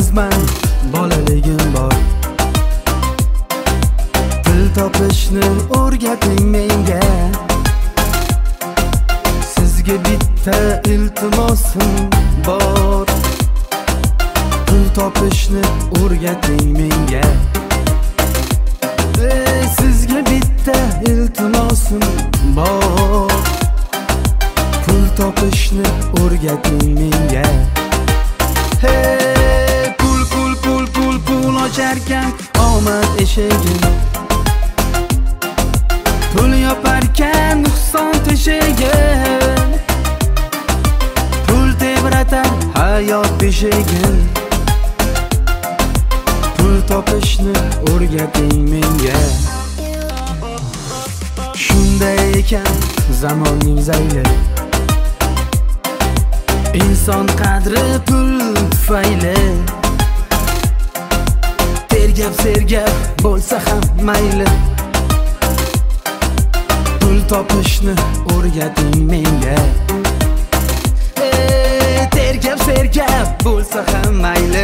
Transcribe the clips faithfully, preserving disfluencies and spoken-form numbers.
yolg'izman, bolaligim bor. Pul topishni o'rgating menga. Sizga bitta iltimosim bor. Pul topishni o'rgating menga. Ey, sizga bitta iltimosim bor. Pul topishni o'rgating menga. Hey, pul pul pul pul pul ocharkan omad eshigin. Pul yoparkan nuqson teshigin. Pul tebratar hayot beshigin. Pul topishni o'rgating menga. Shunday ekan zamonning zayli, inson qadri pul tufayli. Tergab sergab bo'lsa ham mayli. Pul topishni o'rgating menga. Ey, tergab sergab bo'lsa ham mayli.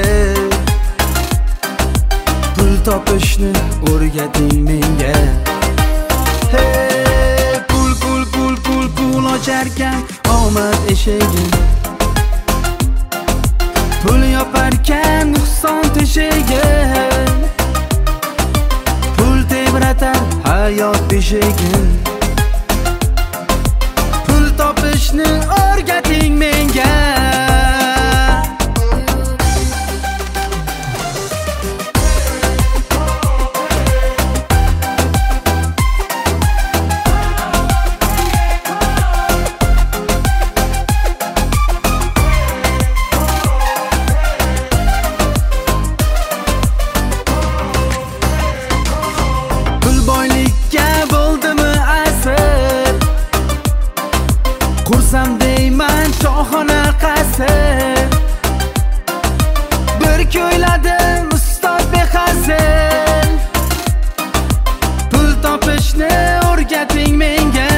Pul topishni o'rgating menga. Hey, pul pul pul pul pul ocharkan omad eshigin. Pul yoparkan nuqson teshigin. Pul tebratar hayot beshigin. Pul topishni o'rgating menga. Qursam deyman shohona qasr. Bir ko'yladim ustod behasir. Pul topishni o'rgating menga.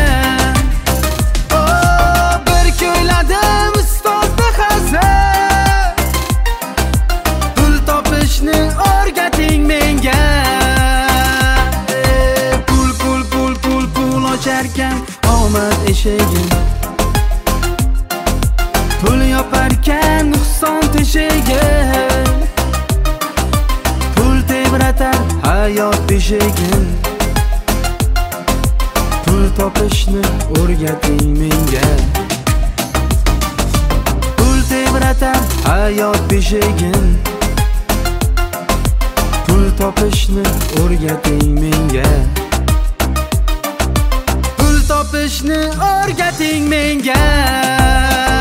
Oh, bir ko'yladim ustod behasir. Pul topishni o'rgating menga. Pul pul pul pul pul ocharkan omad eshigin. Pul yoparkan nuqson teshigin. Pul tebratar hayot beshigin. Pul topishni o'rgating menga. Pul tebratar hayot beshigin. Pul topishni o'rgating menga. Pul topishni o'rgating menga.